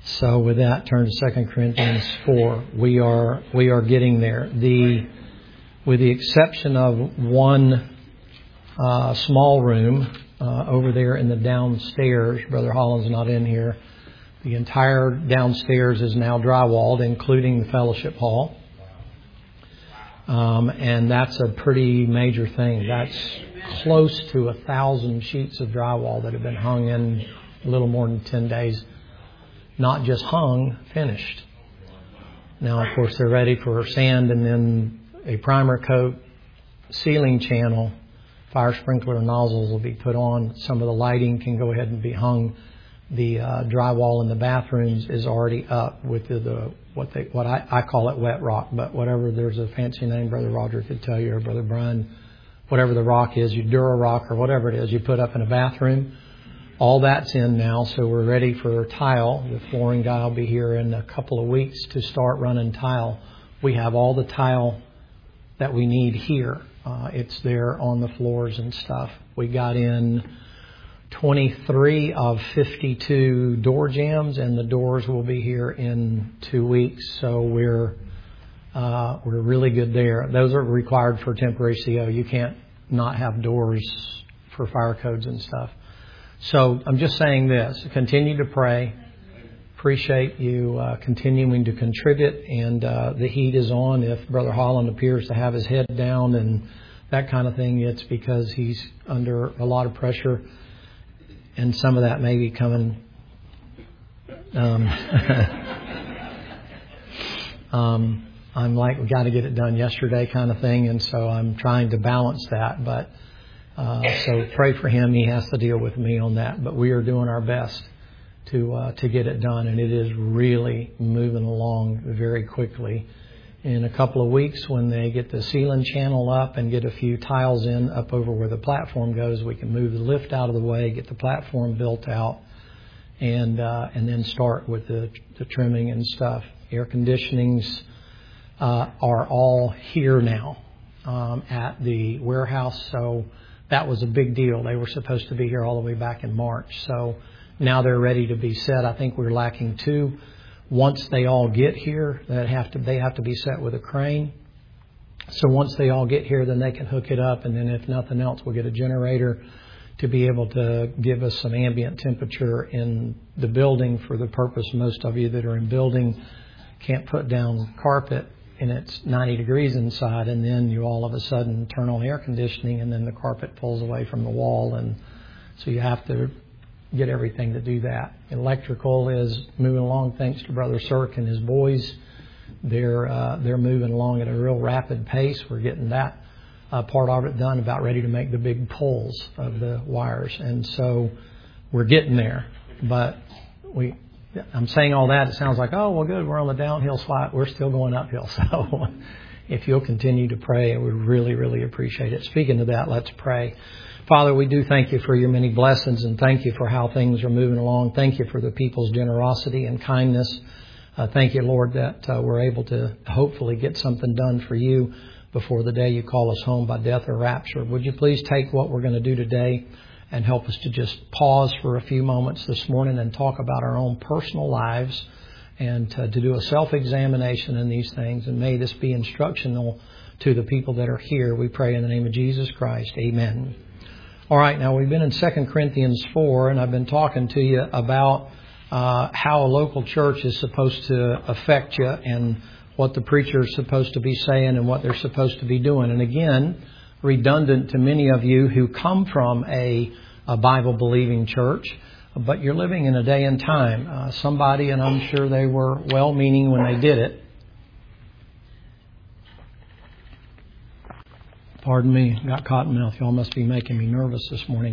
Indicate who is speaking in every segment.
Speaker 1: So with that, turn to 2 Corinthians 4. We are getting there. With the exception of one small room over there in the downstairs, Brother Holland's not in here. The entire downstairs is now drywalled, including the fellowship hall. And that's a pretty major thing. That's close to 1,000 sheets of drywall that have been hung in a little more than 10 days. Not just hung, finished. Now, of course, they're ready for sand and then a primer coat, ceiling channel, fire sprinkler nozzles will be put on. Some of the lighting can go ahead and be hung. The drywall in the bathrooms is already up with what I call it wet rock, but whatever, there's a fancy name Brother Roger could tell you, or Brother Brian, whatever the rock is, you Dura rock or whatever it is you put up in a bathroom. All that's in now, so we're ready for tile. The flooring guy will be here in a couple of weeks to start running tile. We have all the tile that we need here. It's there on the floors and stuff. We got in 23 of 52 door jambs, and the doors will be here in 2 weeks. So we're really good there. Those are required for temporary CO. You can't not have doors for fire codes and stuff. So I'm just saying this. Continue to pray. Appreciate you continuing to contribute. And the heat is on. If Brother Holland appears to have his head down and that kind of thing, it's because he's under a lot of pressure. And some of that may be coming. I'm like, we got to get it done yesterday kind of thing. And so I'm trying to balance that. But so pray for him. He has to deal with me on that. But we are doing our best to get it done. And it is really moving along very quickly. In a couple of weeks, when they get the ceiling channel up and get a few tiles in up over where the platform goes, we can move the lift out of the way, get the platform built out, and then start with the trimming and stuff. Air conditionings are all here now at the warehouse, so that was a big deal. They were supposed to be here all the way back in March, so now they're ready to be set. I think we're lacking 2. Once they all get here, they have to be set with a crane. So once they all get here, then they can hook it up, and then if nothing else, we'll get a generator to be able to give us some ambient temperature in the building for the purpose most of you that are in building can't put down carpet and it's 90 degrees inside, and then you all of a sudden turn on air conditioning and then the carpet pulls away from the wall, and so you have to get everything to do that. Electrical is moving along thanks to Brother Cirk and his boys. They're moving along at a real rapid pace. We're getting that part of it done, about ready to make the big pulls of the wires. And so we're getting there. But I'm saying all that, it sounds like, oh, well, good, we're on the downhill slide. We're still going uphill. So if you'll continue to pray, I would really, really appreciate it. Speaking of that, let's pray. Father, we do thank you for your many blessings, and thank you for how things are moving along. Thank you for the people's generosity and kindness. Thank you, Lord, that we're able to hopefully get something done for you before the day you call us home by death or rapture. Would you please take what we're going to do today and help us to just pause for a few moments this morning and talk about our own personal lives and to do a self-examination in these things. And may this be instructional to the people that are here. We pray in the name of Jesus Christ. Amen. All right, now we've been in 2 Corinthians 4, and I've been talking to you about how a local church is supposed to affect you and what the preacher is supposed to be saying and what they're supposed to be doing. And again, redundant to many of you who come from a Bible-believing church, but you're living in a day and time. Somebody, and I'm sure they were well-meaning when they did it, pardon me, got cotton mouth. Y'all must be making me nervous this morning.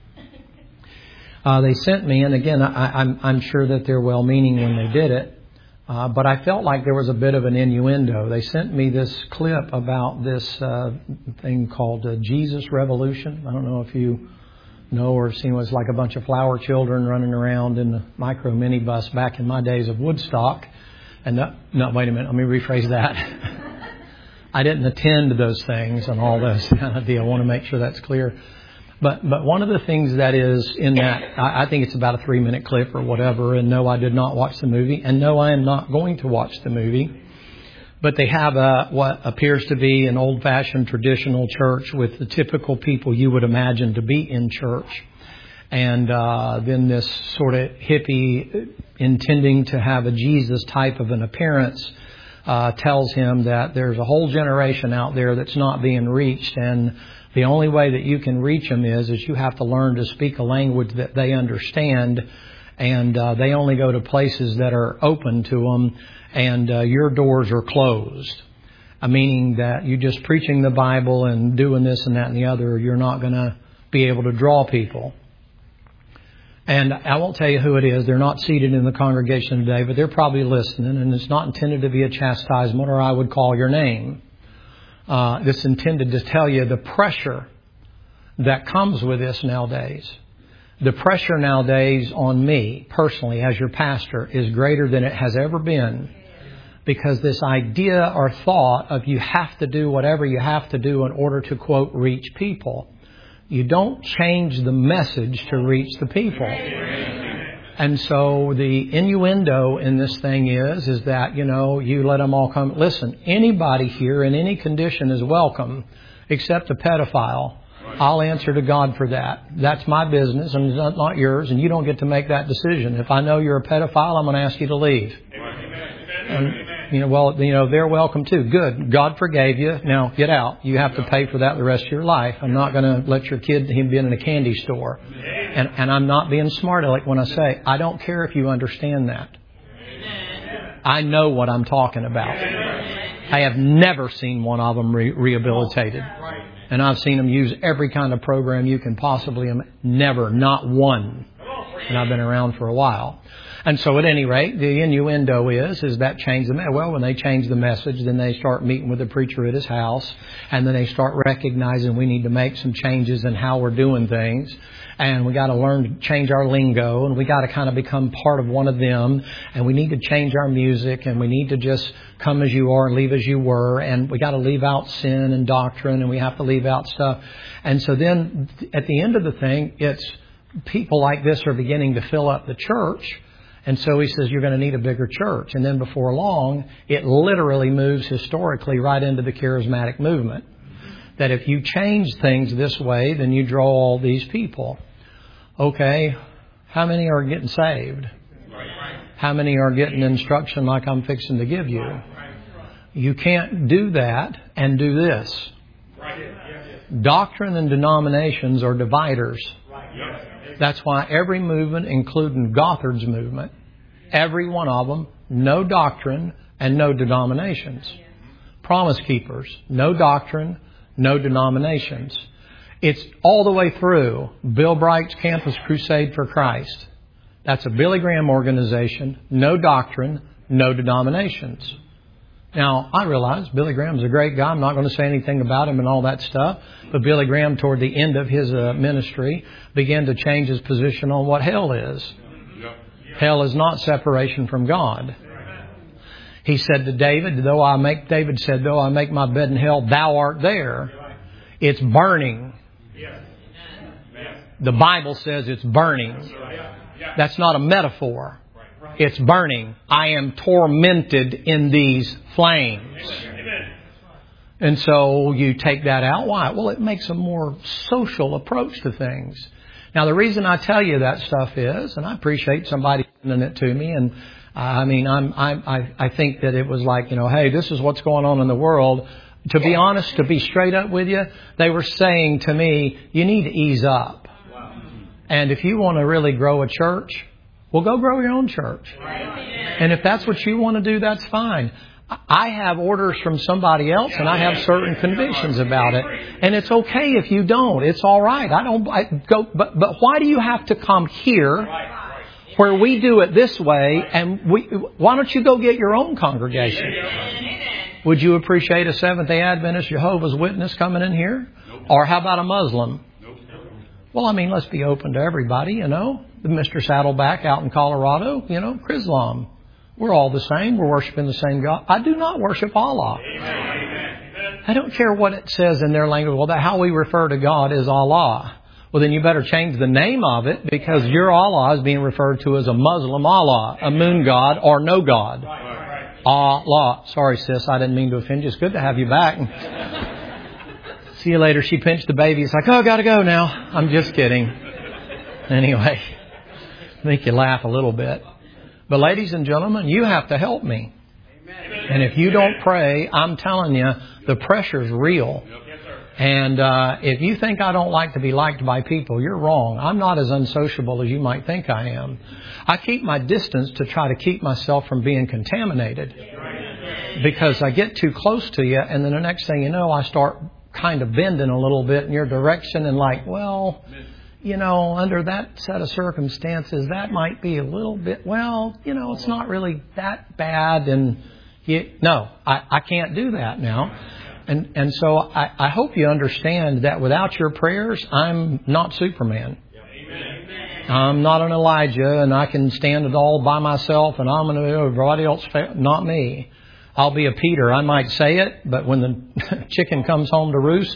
Speaker 1: They sent me, and again, I'm sure that they're well-meaning when they did it, but I felt like there was a bit of an innuendo. They sent me this clip about this thing called Jesus Revolution. I don't know if you know or have seen. It was like a bunch of flower children running around in the micro minibus back in my days of Woodstock. And no, wait a minute, let me rephrase that. I didn't attend those things and all those kind of deal. I want to make sure that's clear. But one of the things that is in that, I think it's about a 3-minute clip or whatever, and no, I did not watch the movie, and no, I am not going to watch the movie. But they have what appears to be an old-fashioned traditional church with the typical people you would imagine to be in church. And then this sort of hippie intending to have a Jesus type of an appearance tells him that there's a whole generation out there that's not being reached, and the only way that you can reach them is you have to learn to speak a language that they understand, and they only go to places that are open to them, and your doors are closed. Meaning that you just preaching the Bible and doing this and that and the other, you're not going to be able to draw people. And I won't tell you who it is. They're not seated in the congregation today, but they're probably listening, and it's not intended to be a chastisement, or I would call your name. This is intended to tell you the pressure that comes with this nowadays. The pressure nowadays on me, personally, as your pastor, is greater than it has ever been. Because this idea or thought of you have to do whatever you have to do in order to, quote, reach people. You don't change the message to reach the people. And so the innuendo in this thing is that, you let them all come. Listen, anybody here in any condition is welcome except a pedophile. I'll answer to God for that. That's my business and it's not yours, and you don't get to make that decision. If I know you're a pedophile, I'm going to ask you to leave. And, they're welcome too. Good. God forgave you. Now get out. You have to pay for that the rest of your life. I'm not going to let your kid be in a candy store. And I'm not being smart aleck when I say, I don't care if you understand that. I know what I'm talking about. I have never seen one of them rehabilitated. And I've seen them use every kind of program you can possibly. Never, not one. And I've been around for a while. And so at any rate, the innuendo is that change the message. Well, when they change the message, then they start meeting with the preacher at his house. And then they start recognizing we need to make some changes in how we're doing things. And we got to learn to change our lingo. And we got to kind of become part of one of them. And we need to change our music. And we need to just come as you are and leave as you were. And we got to leave out sin and doctrine. And we have to leave out stuff. And so then at the end of the thing, it's people like this are beginning to fill up the church. And so he says, you're going to need a bigger church. And then before long, it literally moves historically right into the charismatic movement. That if you change things this way, then you draw all these people. Okay, how many are getting saved? How many are getting instruction like I'm fixing to give you? You can't do that and do this. Doctrine and denominations are dividers. That's why every movement, including Gothard's movement, every one of them, no doctrine and no denominations. Promise Keepers, no doctrine, no denominations. It's all the way through Bill Bright's Campus Crusade for Christ. That's a Billy Graham organization, no doctrine, no denominations. Now, I realize Billy Graham's a great guy. I'm not going to say anything about him and all that stuff. But Billy Graham, toward the end of his ministry, began to change his position on what hell is. Hell is not separation from God. He said to David, David said, though I make my bed in hell, thou art there. It's burning. The Bible says it's burning. That's not a metaphor. It's burning. I am tormented in these flames. And so you take that out. Why? Well, it makes a more social approach to things. Now, the reason I tell you that stuff is, and I appreciate somebody sending it to me, and I think that it was like, hey, this is what's going on in the world. To be honest, to be straight up with you, they were saying to me, you need to ease up. And if you want to really grow a church, well, go grow your own church. And if that's what you want to do, that's fine. I have orders from somebody else, and I have certain convictions about it. And it's okay if you don't. It's all right. But why do you have to come here where we do it this way? And why don't you go get your own congregation? Would you appreciate a Seventh-day Adventist Jehovah's Witness coming in here? Or how about a Muslim? Well, let's be open to everybody, Mr. Saddleback out in Colorado, Chrislam. We're all the same. We're worshiping the same God. I do not worship Allah. I don't care what it says in their language. Well, how we refer to God is Allah. Well, then you better change the name of it, because your Allah is being referred to as a Muslim Allah, a moon god, or no God. Allah. Sorry, sis, I didn't mean to offend you. It's good to have you back. See you later. She pinched the baby. It's like, oh, gotta go now. I'm just kidding. Anyway, make you laugh a little bit. But ladies and gentlemen, you have to help me. And if you don't pray, I'm telling you, the pressure's real. And if you think I don't like to be liked by people, you're wrong. I'm not as unsociable as you might think I am. I keep my distance to try to keep myself from being contaminated. Because I get too close to you, and then the next thing you know, I start kind of bending a little bit in your direction and like, well, you know, under that set of circumstances, that might be a little bit, well, you know, it's not really that bad. And no, I can't do that now. And so I hope you understand that without your prayers, I'm not Superman. I'm not an Elijah, and I can stand it all by myself, and I'm going to do everybody else. Not me. I'll be a Peter. I might say it, but when the chicken comes home to roost,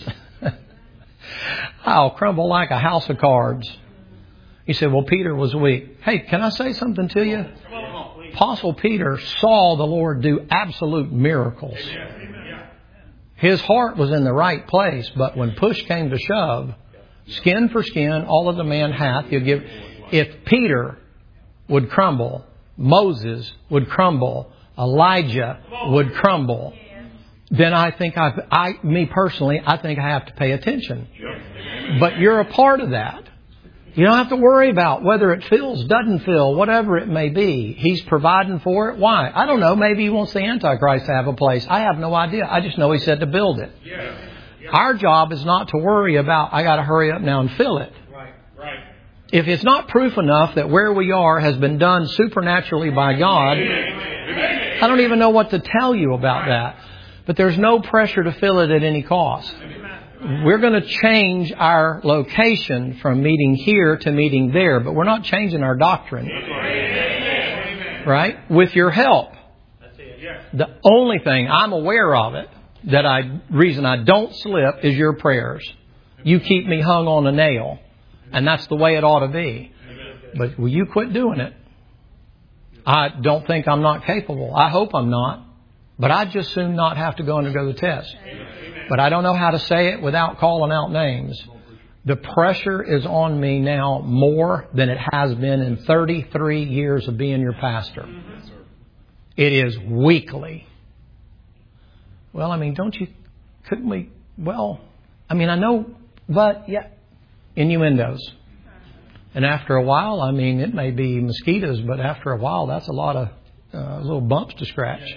Speaker 1: I'll crumble like a house of cards. He said, well, Peter was weak. Hey, can I say something to you? Apostle Peter saw the Lord do absolute miracles. His heart was in the right place, but when push came to shove, skin for skin, all of the man hath, he'll give. If Peter would crumble, Moses would crumble, Elijah would crumble, then I think me personally, I think I have to pay attention. But you're a part of that. You don't have to worry about whether it fills, doesn't fill, whatever it may be. He's providing for it. Why? I don't know. Maybe He wants the Antichrist to have a place. I have no idea. I just know He said to build it. Our job is not to worry about, I got to hurry up now and fill it. If it's not proof enough that where we are has been done supernaturally by God, I don't even know what to tell you about that. But there's no pressure to fill it at any cost. We're going to change our location from meeting here to meeting there, but we're not changing our doctrine. Right? With your help. The only thing I'm aware of it, reason I don't slip, is your prayers. You keep me hung on a nail. And that's the way it ought to be. But will you quit doing it? I don't think I'm not capable. I hope I'm not. But I'd just soon not have to go undergo the test. But I don't know how to say it without calling out names. The pressure is on me now more than it has been in 33 years of being your pastor. It is weekly. Well, I mean, couldn't we, I know, but yeah, innuendos. And after a while, I mean, it may be mosquitoes, but after a while, that's a lot of little bumps to scratch.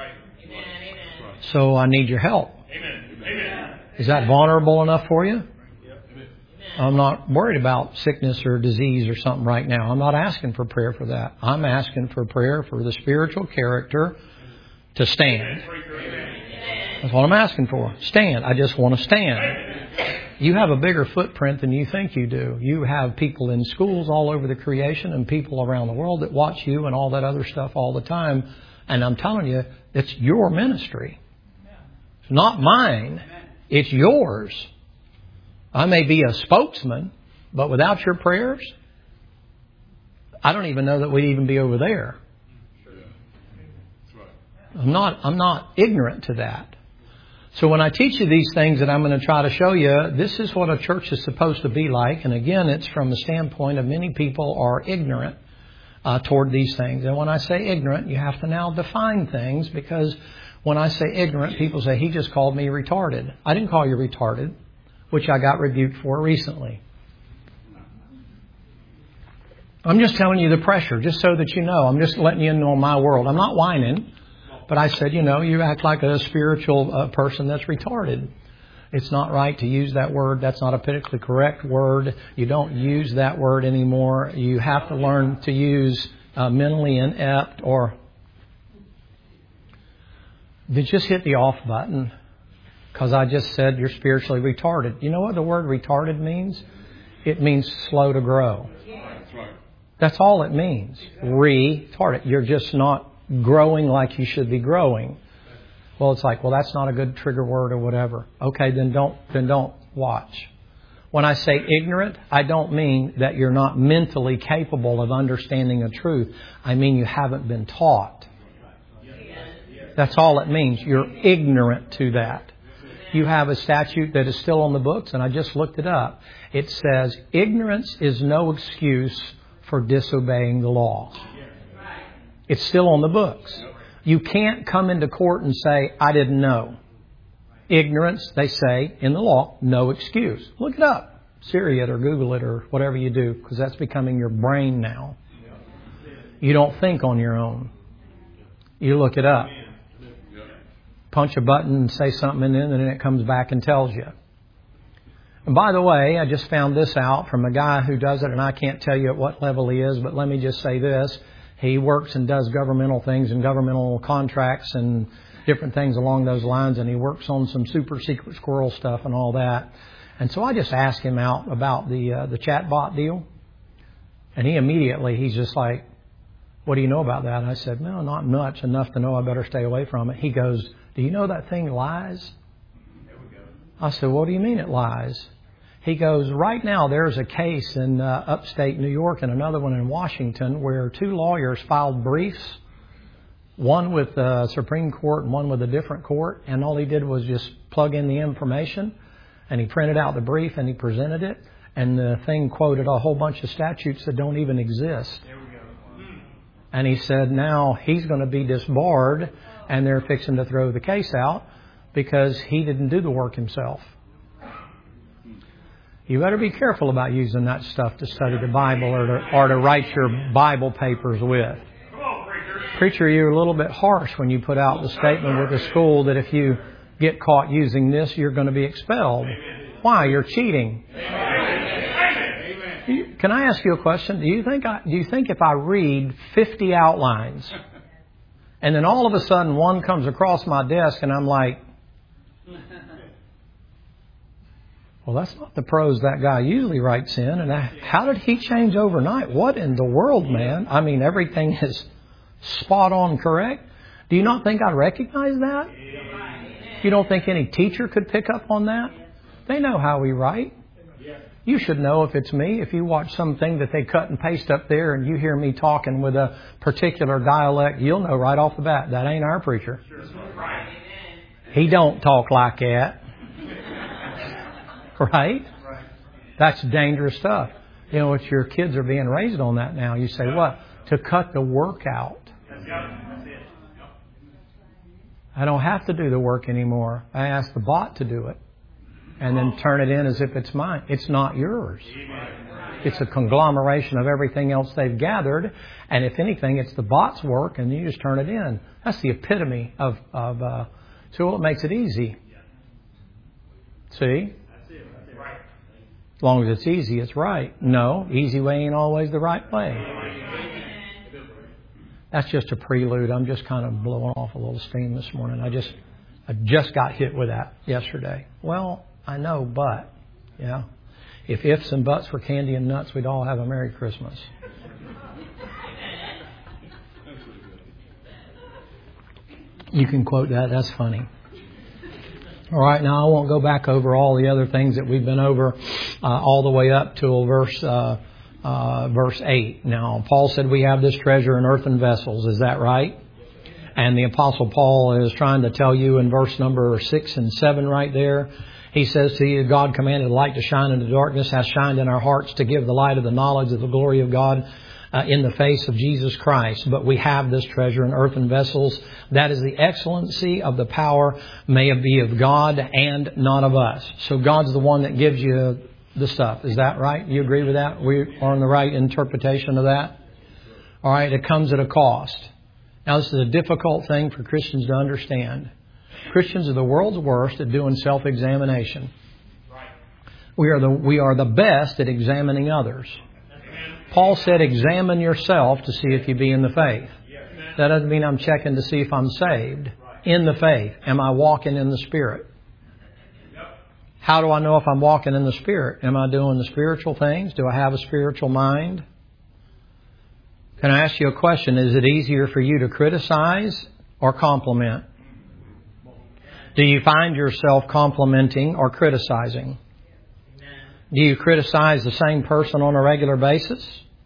Speaker 1: So I need your help. Is that vulnerable enough for you? I'm not worried about sickness or disease or something right now. I'm not asking for prayer for that. I'm asking for prayer for the spiritual character to stand. That's what I'm asking for. Stand. I just want to stand. You have a bigger footprint than you think you do. You have people in schools all over the creation and people around the world that watch you and all that other stuff all the time. And I'm telling you, it's your ministry. It's not mine. It's yours. I may be a spokesman, but without your prayers, I don't even know that we'd even be over there. I'm not ignorant to that. So when I teach you these things that I'm going to try to show you, this is what a church is supposed to be like. And again, it's from the standpoint of many people are ignorant toward these things. And when I say ignorant, you have to now define things, because when I say ignorant, people say, he just called me retarded. I didn't call you retarded, which I got rebuked for recently. I'm just telling you the pressure, just so that you know. I'm just letting you know my world. I'm not whining, but I said, you act like a spiritual person that's retarded. It's not right to use that word. That's not a politically correct word. You don't use that word anymore. You have to learn to use mentally inept, or they just hit the off button because I just said you're spiritually retarded. You know what the word retarded means? It means slow to grow. That's all it means. Retarded. You're just not growing like you should be growing. Well, it's like, that's not a good trigger word or whatever. Okay, then don't watch. When I say ignorant, I don't mean that you're not mentally capable of understanding the truth. I mean you haven't been taught. That's all it means. You're ignorant to that. You have a statute that is still on the books, and I just looked it up. It says, ignorance is no excuse for disobeying the law. It's still on the books. You can't come into court and say, I didn't know. Ignorance, they say, in the law, no excuse. Look it up. Siri it or Google it or whatever you do, because that's becoming your brain now. You don't think on your own. You look it up. Punch a button and say something in it, and then it comes back and tells you. And by the way, I just found this out from a guy who does it, and I can't tell you at what level he is, but let me just say this. He works and does governmental things and governmental contracts and different things along those lines, and he works on some super secret squirrel stuff and all that. And so I just asked him out about the chatbot deal, and he's just like, what do you know about that? And I said, no, not much, enough to know I better stay away from it. He goes, do you know that thing lies? I said, what do you mean it lies? He goes, right now there's a case in upstate New York and another one in Washington where two lawyers filed briefs, one with the Supreme Court and one with a different court, and all he did was just plug in the information, and he printed out the brief and he presented it, and the thing quoted a whole bunch of statutes that don't even exist. And he said now he's going to be disbarred, and they're fixing to throw the case out because he didn't do the work himself. You better be careful about using that stuff to study the Bible or to write your Bible papers with. Preacher, you're a little bit harsh when you put out the statement with the school that if you get caught using this, you're going to be expelled. Why? You're cheating. Can I ask you a question? Do you think if I read 50 outlines and then all of a sudden one comes across my desk and I'm like, well, that's not the prose that guy usually writes in. And how did he change overnight? What in the world, man? I mean, everything is spot on correct. Do you not think I recognize that? You don't think any teacher could pick up on that? They know how we write. You should know if it's me. If you watch something that they cut and paste up there and you hear me talking with a particular dialect, you'll know right off the bat that ain't our preacher. He don't talk like that. Right? That's dangerous stuff. You know, your kids are being raised on that now. You say, what? To cut the work out. I don't have to do the work anymore. I ask the bot to do it. And then turn it in as if it's mine. It's not yours. It's a conglomeration of everything else they've gathered. And if anything, it's the bot's work and you just turn it in. That's the epitome of so it makes it easy. See? As long as it's easy, it's right. No, easy way ain't always the right way. That's just a prelude. I'm just kind of blowing off a little steam this morning. I just got hit with that yesterday. Well, I know, but, yeah. If ifs and buts were candy and nuts, we'd all have a Merry Christmas. You can quote that. That's funny. All right, now I won't go back over all the other things that we've been over all the way up to verse 8. Now, Paul said we have this treasure in earthen vessels. Is that right? And the Apostle Paul is trying to tell you in verse number 6 and 7 right there. He says to you, God commanded the light to shine into darkness, has shined in our hearts to give the light of the knowledge of the glory of God in the face of Jesus Christ. But we have this treasure in earthen vessels. That is the excellency of the power may be of God and not of us. So God's the one that gives you the stuff. Is that right? You agree with that? We are in the right interpretation of that? All right. It comes at a cost. Now, this is a difficult thing for Christians to understand. Christians are the world's worst at doing self-examination. We are the best at examining others. Paul said, examine yourself to see if you be in the faith. That doesn't mean I'm checking to see if I'm saved. In the faith. Am I walking in the Spirit? How do I know if I'm walking in the Spirit? Am I doing the spiritual things? Do I have a spiritual mind? Can I ask you a question? Is it easier for you to criticize or compliment? Do you find yourself complimenting or criticizing? Do you criticize the same person on a regular basis?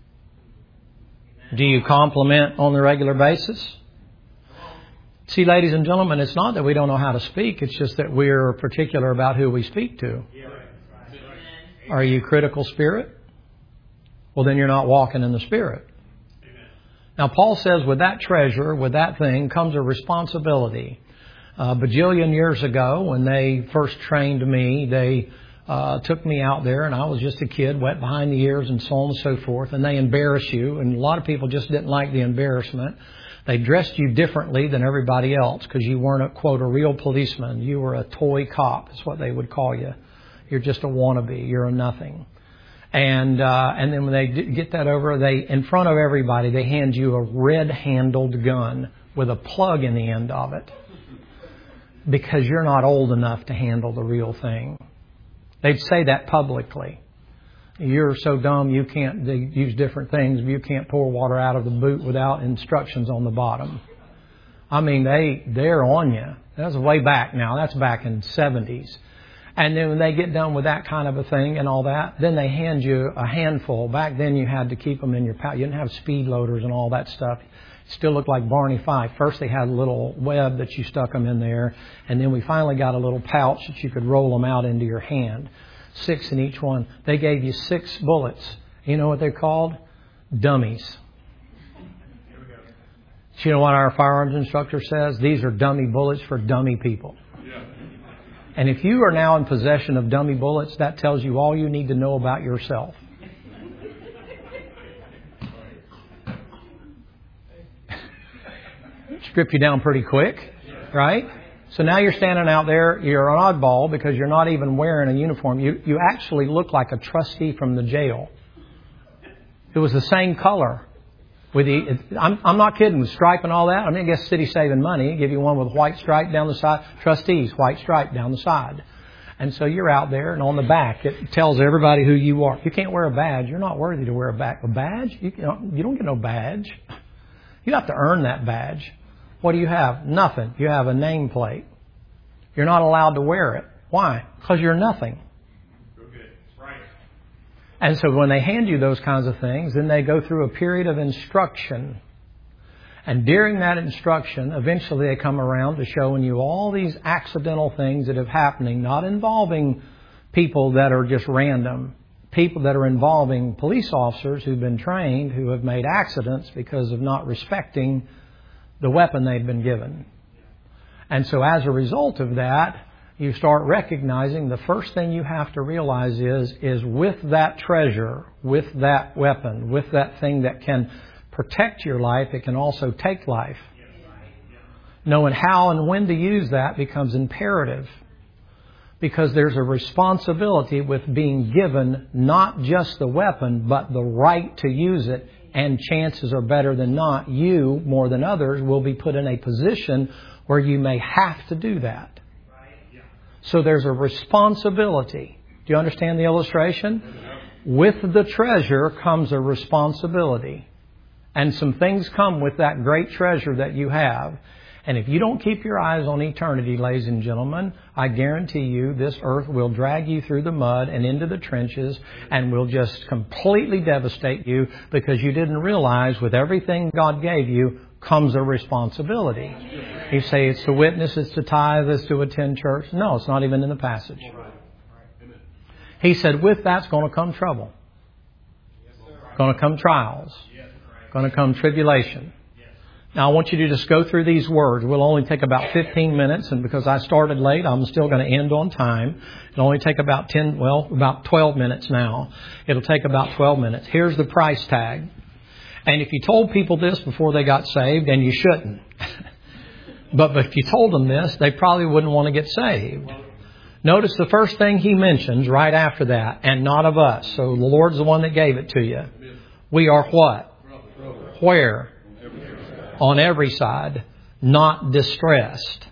Speaker 1: Do you compliment on a regular basis? See, ladies and gentlemen, it's not that we don't know how to speak. It's just that we're particular about who we speak to. Are you critical spirit? Well, then you're not walking in the Spirit. Now, Paul says with that treasure, with that thing, comes a responsibility. A bajillion years ago, when they first trained me, they took me out there, and I was just a kid, wet behind the ears and so on and so forth, and they embarrass you, and a lot of people just didn't like the embarrassment. They dressed you differently than everybody else because you weren't, quote, a real policeman. You were a toy cop, is what they would call you. You're just a wannabe. You're a nothing. And then when they get that over, in front of everybody, they hand you a red-handled gun with a plug in the end of it because you're not old enough to handle the real thing. They'd say that publicly. You're so dumb you can't. They use different things. You can't pour water out of the boot without instructions on the bottom. I mean, they're on you. That's way back now. That's back in the 70s. And then when they get done with that kind of a thing and all that, then they hand you a handful. Back then you had to keep them in your pouch. You didn't have speed loaders and all that stuff. It still looked like Barney Fife. First they had a little web that you stuck them in there. And then we finally got a little pouch that you could roll them out into your hand. 6 in each one. They gave you 6 bullets. You know what they're called? Dummies. Do you know what our firearms instructor says? These are dummy bullets for dummy people. And if you are now in possession of dummy bullets, that tells you all you need to know about yourself. Strip you down pretty quick, right? So now you're standing out there, you're an oddball because you're not even wearing a uniform. You actually look like a trustee from the jail. It was the same color. I'm not kidding, with stripe and all that. I mean, I guess city's saving money. Give you one with white stripe down the side. Trustees, white stripe down the side. And so you're out there, and on the back, it tells everybody who you are. You can't wear a badge. You're not worthy to wear a badge. You don't get no badge. You have to earn that badge. What do you have? Nothing. You have a nameplate. You're not allowed to wear it. Why? Because you're nothing. And so when they hand you those kinds of things, then they go through a period of instruction. And during that instruction, eventually they come around to showing you all these accidental things that are happening, not involving people that are just random, people that are involving police officers who've been trained, who have made accidents because of not respecting the weapon they've been given. And so as a result of that, you start recognizing the first thing you have to realize is with that treasure, with that weapon, with that thing that can protect your life, it can also take life. Knowing how and when to use that becomes imperative because there's a responsibility with being given not just the weapon, but the right to use it. And chances are better than not, you, more than others, will be put in a position where you may have to do that. So there's a responsibility. Do you understand the illustration? With the treasure comes a responsibility. And some things come with that great treasure that you have. And if you don't keep your eyes on eternity, ladies and gentlemen, I guarantee you this earth will drag you through the mud and into the trenches and will just completely devastate you because you didn't realize with everything God gave you comes a responsibility. You say it's to witness, it's to tithe, it's to attend church. No, it's not even in the passage. He said with that's going to come trouble. Going to come trials. Going to come tribulation. Now I want you to just go through these words. We'll only take about 15 minutes, and because I started late, I'm still going to end on time. It'll only take about 12 minutes now. It'll take about 12 minutes. Here's the price tag. And if you told people this before they got saved, and you shouldn't, but if you told them this, they probably wouldn't want to get saved. Notice the first thing he mentions right after that, and not of us. So the Lord's the one that gave it to you. We are what? Where? On every side, not distressed.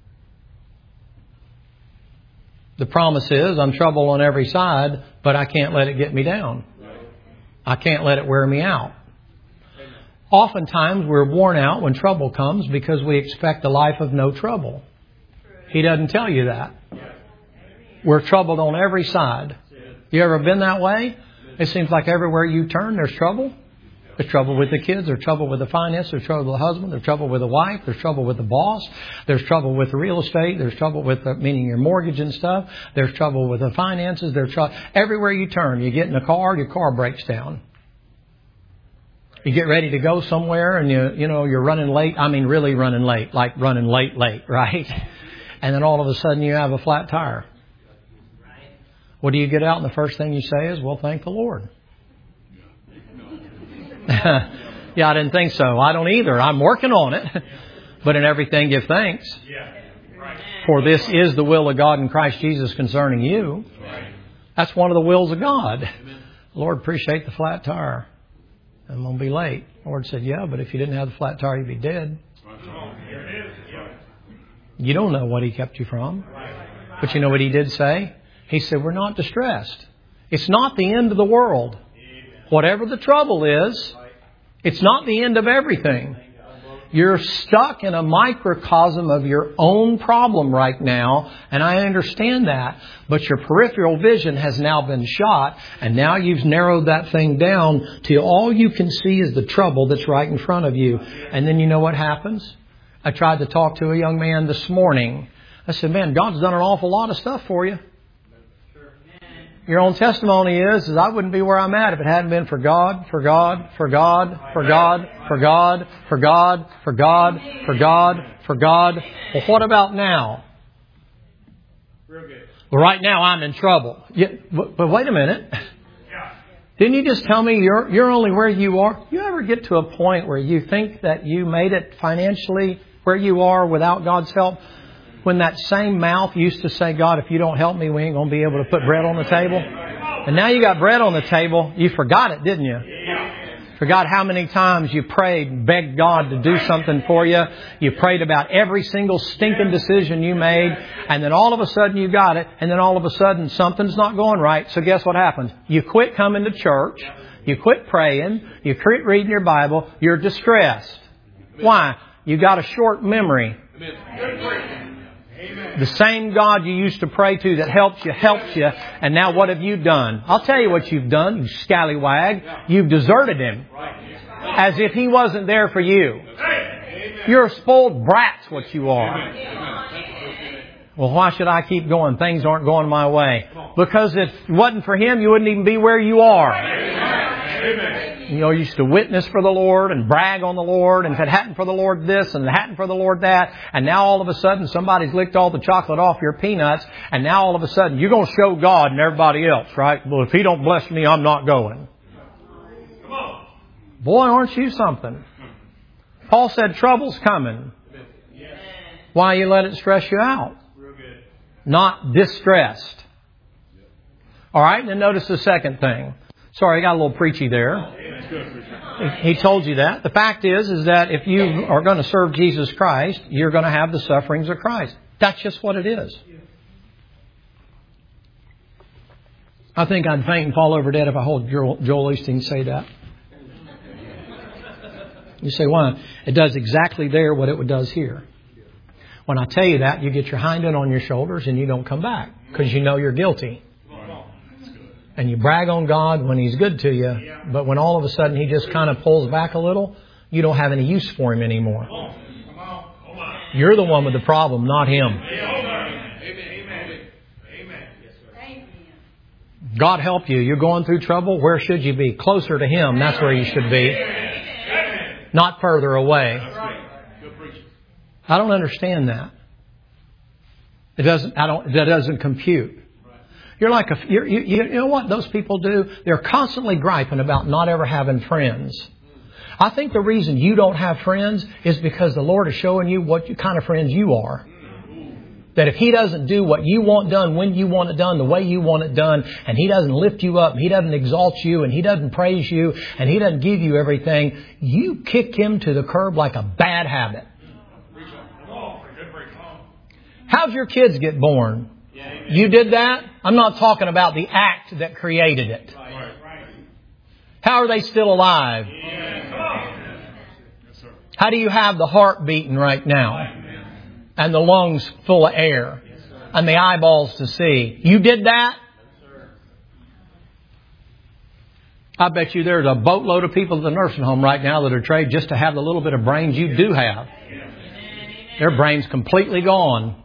Speaker 1: The promise is, I'm troubled on every side, but I can't let it get me down. I can't let it wear me out. Oftentimes we're worn out when trouble comes because we expect a life of no trouble. He doesn't tell you that. We're troubled on every side. You ever been that way? It seems like everywhere you turn, there's trouble. There's trouble with the kids. There's trouble with the finance. There's trouble with the husband. There's trouble with the wife. There's trouble with the boss. There's trouble with the real estate. There's trouble with meaning your mortgage and stuff. There's trouble with the finances. Everywhere you turn, you get in a car, your car breaks down. You get ready to go somewhere and you're running late. I mean, really running late, like running late, right? And then all of a sudden you have a flat tire. What do you get out? And the first thing you say is, well, thank the Lord. Yeah, I didn't think so. I don't either. I'm working on it. But in everything, give thanks. For this is the will of God in Christ Jesus concerning you. That's one of the wills of God. Lord, appreciate the flat tire. I'm going to be late. The Lord said, yeah, but if you didn't have the flat tire, you'd be dead. You don't know what He kept you from. But you know what He did say? He said, we're not distressed. It's not the end of the world. Whatever the trouble is, it's not the end of everything. You're stuck in a microcosm of your own problem right now, and I understand that. But your peripheral vision has now been shot, and now you've narrowed that thing down to all you can see is the trouble that's right in front of you. And then you know what happens? I tried to talk to a young man this morning. I said, man, God's done an awful lot of stuff for you. Your own testimony is I wouldn't be where I'm at if it hadn't been for God, for God, for God, for God, for God, for God, for God, for God, for God. Well, what about now? Well, right now I'm in trouble. Yeah, but wait a minute. Didn't you just tell me you're only where you are? You ever get to a point where you think that you made it financially where you are without God's help? When that same mouth used to say, God, if you don't help me, we ain't going to be able to put bread on the table. And now you got bread on the table. You forgot it, didn't you? Forgot how many times you prayed and begged God to do something for you. You prayed about every single stinking decision you made. And then all of a sudden you got it. And then all of a sudden something's not going right. So guess what happens? You quit coming to church. You quit praying. You quit reading your Bible. You're distressed. Why? You got a short memory. The same God you used to pray to that helps you. And now what have you done? I'll tell you what you've done, you scallywag. You've deserted Him. As if He wasn't there for you. You're a spoiled brat's what you are. Well, why should I keep going? Things aren't going my way. Because if it wasn't for Him, you wouldn't even be where you are. You used to witness for the Lord and brag on the Lord. And if it hadn't for the Lord this and it hadn't for the Lord that. And now all of a sudden somebody's licked all the chocolate off your peanuts. And now all of a sudden you're going to show God and everybody else, right? Well, if He don't bless me, I'm not going. Boy, aren't you something? Paul said trouble's coming. Why you let it stress you out? Not distressed. All right, and then notice the second thing. Sorry, I got a little preachy there. He told you that. The fact is that if you are going to serve Jesus Christ, you're going to have the sufferings of Christ. That's just what it is. I think I'd faint and fall over dead if I heard Joel Osteen say that. You say, why? It does exactly there what it does here. When I tell you that, you get your hind end on your shoulders and you don't come back because you know you're guilty. And you brag on God when He's good to you. But when all of a sudden He just kind of pulls back a little, you don't have any use for Him anymore. You're the one with the problem, not Him. God help you. You're going through trouble. Where should you be? Closer to Him. That's where you should be. Not further away. I don't understand that. That doesn't compute. You're like you know what those people do? They're constantly griping about not ever having friends. I think the reason you don't have friends is because the Lord is showing you what kind of friends you are. That if He doesn't do what you want done, when you want it done, the way you want it done, and He doesn't lift you up, He doesn't exalt you, and He doesn't praise you, and He doesn't give you everything, you kick Him to the curb like a bad habit. How'd your kids get born? You did that? I'm not talking about the act that created it. How are they still alive? How do you have the heart beating right now? And the lungs full of air? And the eyeballs to see? You did that? I bet you there's a boatload of people at the nursing home right now that are trained just to have the little bit of brains you do have. Their brain's completely gone.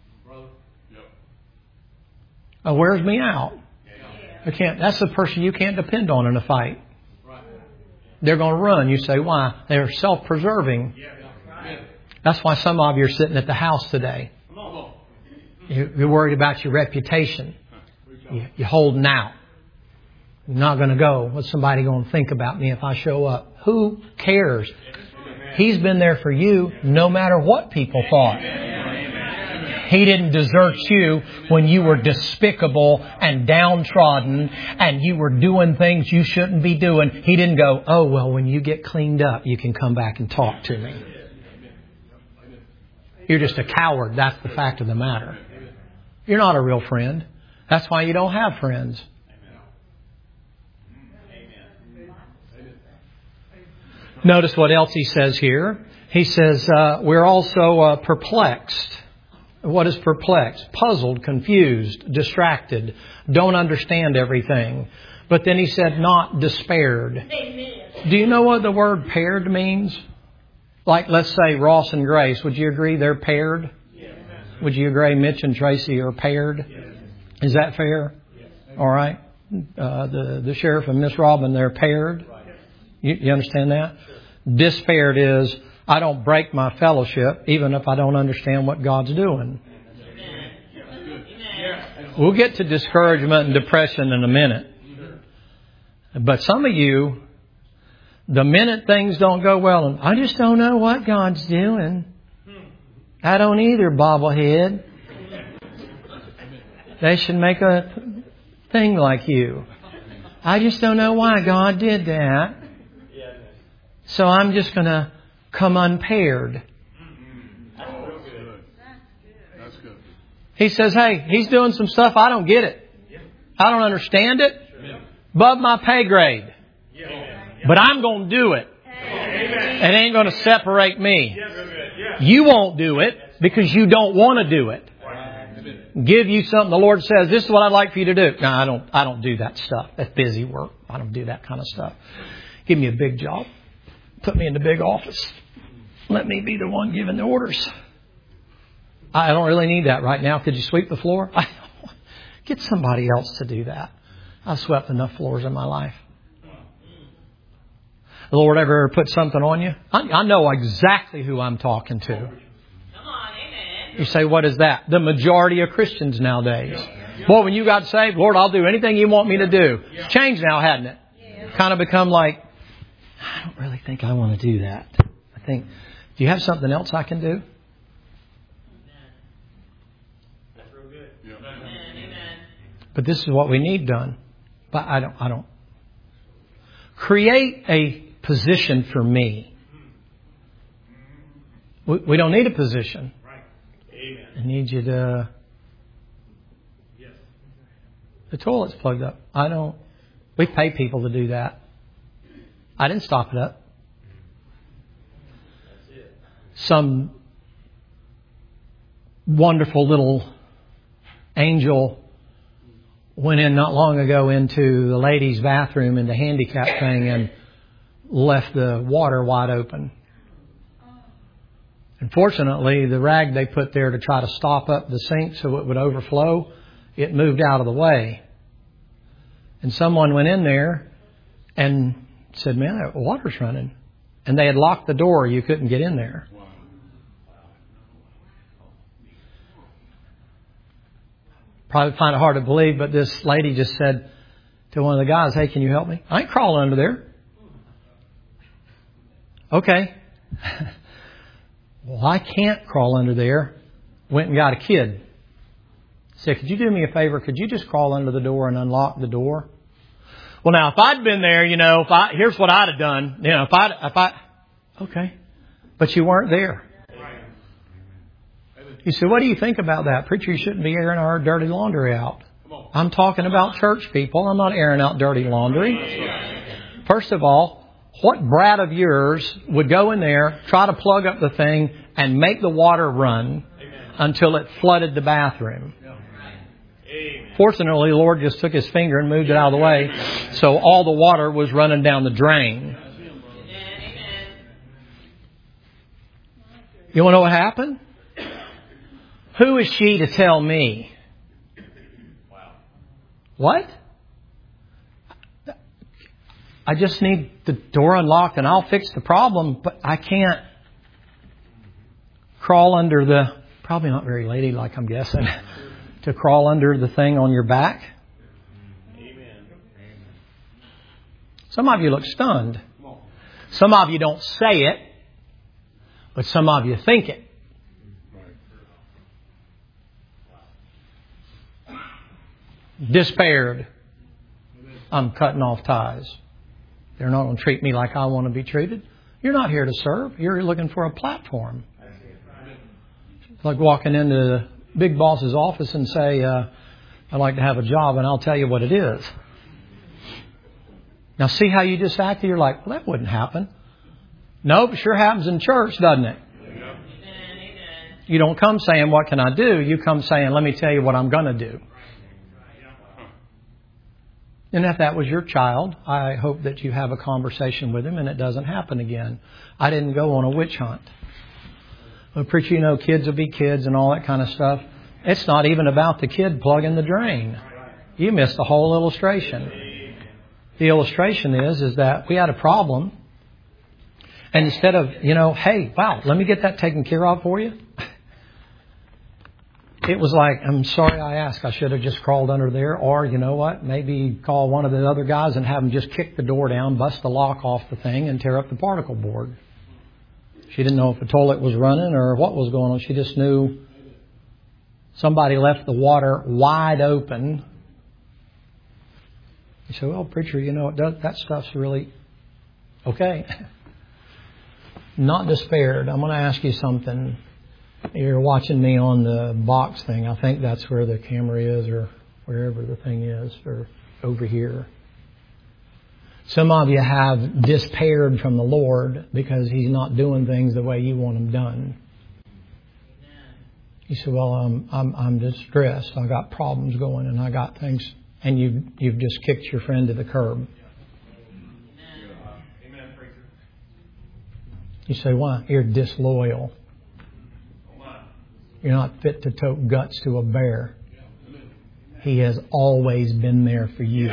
Speaker 1: It wears me out. That's the person you can't depend on in a fight. They're going to run. You say, why? They're self-preserving. That's why some of you are sitting at the house today. You're worried about your reputation. You're holding out. You're not going to go. What's somebody going to think about me if I show up? Who cares? He's been there for you no matter what people thought. He didn't desert you when you were despicable and downtrodden and you were doing things you shouldn't be doing. He didn't go, oh, well, when you get cleaned up, you can come back and talk to me. You're just a coward. That's the fact of the matter. You're not a real friend. That's why you don't have friends. Notice what else he says here. He says, we're also perplexed. What is perplexed? Puzzled, confused, distracted, don't understand everything. But then he said, not despaired. Do you know what the word paired means? Like, let's say Ross and Grace. Would you agree they're paired? Would you agree Mitch and Tracy are paired? Is that fair? All right. The sheriff and Miss Robin, they're paired. You understand that? Despaired is, I don't break my fellowship even if I don't understand what God's doing. We'll get to discouragement and depression in a minute. But some of you, the minute things don't go well, I just don't know what God's doing. I don't either, bobblehead. They should make a thing like you. I just don't know why God did that. So I'm just going to come unpaired. He says, hey, He's doing some stuff. I don't get it. I don't understand it. Above my pay grade. But I'm going to do it. It ain't going to separate me. You won't do it because you don't want to do it. Give you something the Lord says, this is what I'd like for you to do. No, I don't do that stuff. That's busy work. I don't do that kind of stuff. Give me a big job. Put me in the big office. Let me be the one giving the orders. I don't really need that right now. Could you sweep the floor? Get somebody else to do that. I've swept enough floors in my life. The Lord ever put something on you? I know exactly who I'm talking to.
Speaker 2: Come on, amen.
Speaker 1: You say, what is that? The majority of Christians nowadays. Boy, when you got saved, Lord, I'll do anything you want me to do. It's changed now, hasn't it? Kind of become like, I don't really think I want to do that. I think, do you have something else I can do?
Speaker 2: That's real good.
Speaker 1: But this is what we need done. But I don't. Create a position for me. We don't need a position.
Speaker 2: Right. Amen.
Speaker 1: I need you to...
Speaker 2: Yes.
Speaker 1: The toilet's plugged up. We pay people to do that. I didn't stop it up.
Speaker 2: That's it.
Speaker 1: Some wonderful little angel went in not long ago into the ladies' bathroom in the handicap thing and left the water wide open. Unfortunately, the rag they put there to try to stop up the sink so it would overflow, it moved out of the way. And someone went in there and said, man, the water's running. And they had locked the door. You couldn't get in there. Probably find it hard to believe, but this lady just said to one of the guys, hey, can you help me? I ain't crawling under there. Okay. Well, I can't crawl under there. Went and got a kid. Said, could you do me a favor? Could you just crawl under the door and unlock the door? Well, now, if I'd been there, here's what I'd have done. Okay. But you weren't there. You say, what do you think about that? Preacher, you shouldn't be airing our dirty laundry out. I'm talking about church people. I'm not airing out dirty laundry. First of all, what brat of yours would go in there, try to plug up the thing, and make the water run until it flooded the bathroom?
Speaker 2: Amen.
Speaker 1: Fortunately, the Lord just took His finger and moved it out of the way. So all the water was running down the drain. You want to know what happened? Who is she to tell me? What? I just need the door unlocked and I'll fix the problem, but I can't crawl under the, probably not very ladylike, I'm guessing, to crawl under the thing on your back.
Speaker 2: Amen.
Speaker 1: Some of you look stunned. Some of you don't say it, but some of you think it. Despaired. I'm cutting off ties. They're not going to treat me like I want to be treated. You're not here to serve. You're looking for a platform. It's like walking into the big boss's office and say, I'd like to have a job, and I'll tell you what it is. Now see how you just acted? You're like, well, that wouldn't happen. Nope, it sure happens in church, doesn't it? You don't come saying, what can I do? You come saying, let me tell you what I'm going to do. And if that was your child, I hope that you have a conversation with him and it doesn't happen again. I didn't go on a witch hunt. But preacher, you know, kids will be kids and all that kind of stuff. It's not even about the kid plugging the drain. You missed the whole illustration. The illustration is that we had a problem. And instead of, hey, wow, let me get that taken care of for you. It was like, I'm sorry I asked. I should have just crawled under there. Or, you know what, maybe call one of the other guys and have them just kick the door down, bust the lock off the thing, and tear up the particle board. She didn't know if the toilet was running or what was going on. She just knew somebody left the water wide open. You say, well, preacher, that stuff's really okay. Not despaired. I'm going to ask you something. You're watching me on the box thing. I think that's where the camera is, or wherever the thing is, or over here. Some of you have despaired from the Lord because He's not doing things the way you want them done. You say, well, I'm distressed. I got problems going and I got things, and you've just kicked your friend to the curb. You say, why? You're disloyal. You're not fit to tote guts to a bear. He has always been there for you.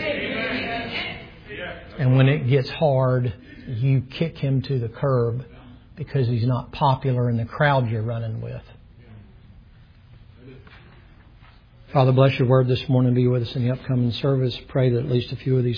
Speaker 1: And when it gets hard, you kick him to the curb because he's not popular in the crowd you're running with. Father, bless your word this morning. Be with us in the upcoming service. Pray that at least a few of these